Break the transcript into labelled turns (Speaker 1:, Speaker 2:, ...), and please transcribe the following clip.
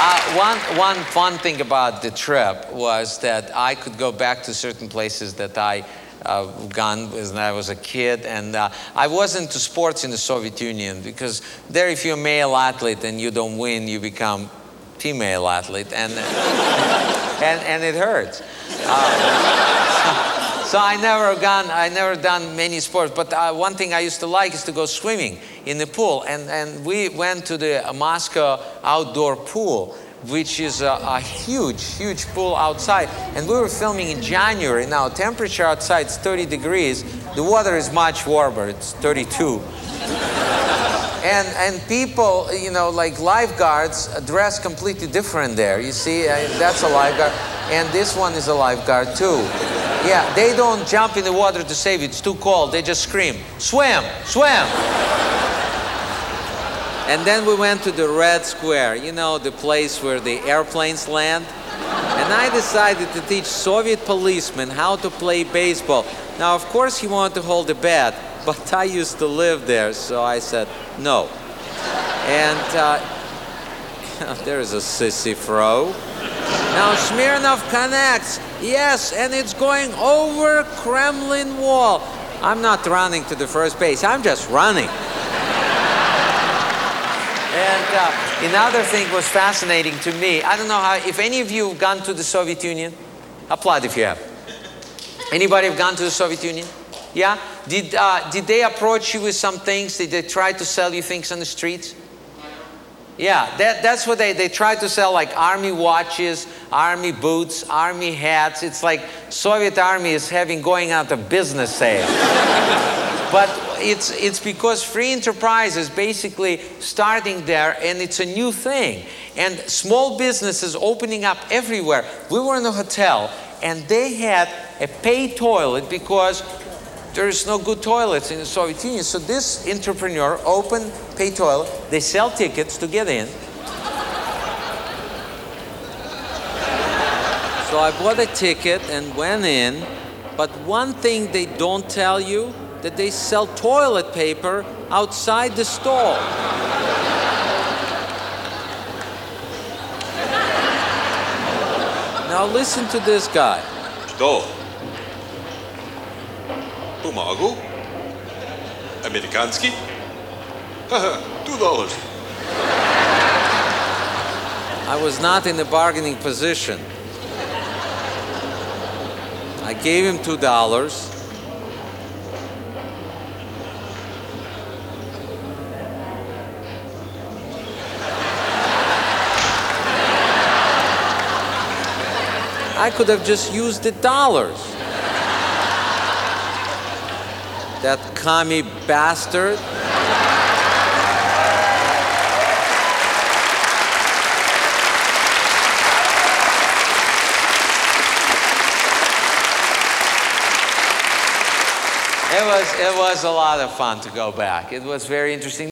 Speaker 1: One fun thing about the trip was that I could go back to certain places that I gone when I was a kid, and I was into sports in the Soviet Union, because there, if you're a male athlete and you don't win, you become female athlete, and and it hurts. So I never done many sports, but one thing I used to like is to go swimming in the pool, and we went to the Moscow outdoor pool, which is a huge pool outside, and we were filming in January. Now temperature outside is 30 degrees, the water is much warmer, it's 32. And people, you know, like lifeguards dress completely different there. You see, that's a lifeguard, and this one is a lifeguard too. Yeah, they don't jump in the water to save you, it's too cold, they just scream, swim, swim! And then we went to the Red Square, you know, the place where the airplanes land. And I decided to teach Soviet policemen how to play baseball. Now, of course, he wanted to hold the bat, but I used to live there, so I said no. And there's a sissy throw. Now Smirnov connects, yes, and it's going over Kremlin wall. I'm not running to the first base, I'm just running. And another thing was fascinating to me. I don't know if any of you have gone to the Soviet Union. Applaud if you have. Anybody have gone to the Soviet Union? Yeah? Did they approach you with some things? Did they try to sell you things on the streets? Yeah, that's what they try to sell, like army watches, army boots, army hats. It's like Soviet army is going out of business sale. But it's because free enterprise is basically starting there, and it's a new thing. And small businesses opening up everywhere. We were in a hotel, and they had a pay toilet because there's no good toilets in the Soviet Union. So this entrepreneur opened pay toilet. They sell tickets to get in. So I bought a ticket and went in. But one thing they don't tell you, that they sell toilet paper outside the stall. Now listen to this guy.
Speaker 2: Что? Бумагу? Американский? Ха-ха, $2.
Speaker 1: I was not in a bargaining position. I gave him $2. I could have just used the dollars. That commie bastard. It was a lot of fun to go back. It was very interesting.